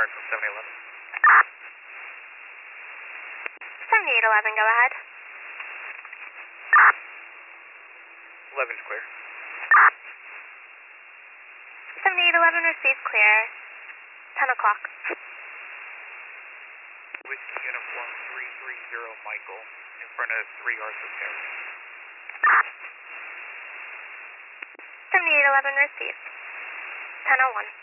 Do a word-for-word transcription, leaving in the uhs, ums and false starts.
Mars from seventy eleven. seventy-eight eleven, go ahead. eleven's clear. seventy-eight eleven, received clear. ten o'clock. Whiskey Uniform three three zero Michael, in front of three Arthur Terrace. seventy-eight eleven, received. ten oh one.